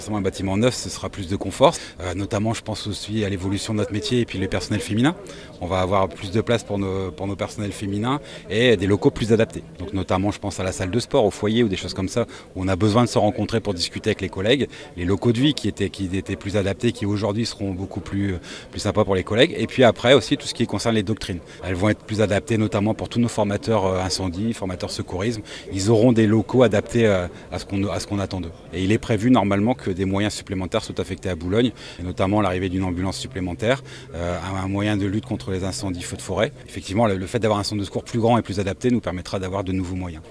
Un bâtiment neuf, ce sera plus de confort, notamment je pense aussi à l'évolution de notre métier et puis les personnels féminins. On va avoir plus de place pour nos personnels féminins et des locaux plus adaptés. Donc notamment je pense à la salle de sport, au foyer ou des choses comme ça où on a besoin de se rencontrer pour discuter avec les collègues. Les locaux de vie qui étaient plus adaptés, qui aujourd'hui seront beaucoup plus sympas pour les collègues. Et puis après aussi tout ce qui concerne les doctrines. Elles vont être plus adaptées notamment pour tous nos formateurs incendie, formateurs secourisme. Ils auront des locaux adaptés à ce qu'on attend d'eux. Et il est prévu normalement que des moyens supplémentaires sont affectés à Boulogne, et notamment l'arrivée d'une ambulance supplémentaire, un moyen de lutte contre les incendies feux de forêt. Effectivement, le fait d'avoir un centre de secours plus grand et plus adapté nous permettra d'avoir de nouveaux moyens.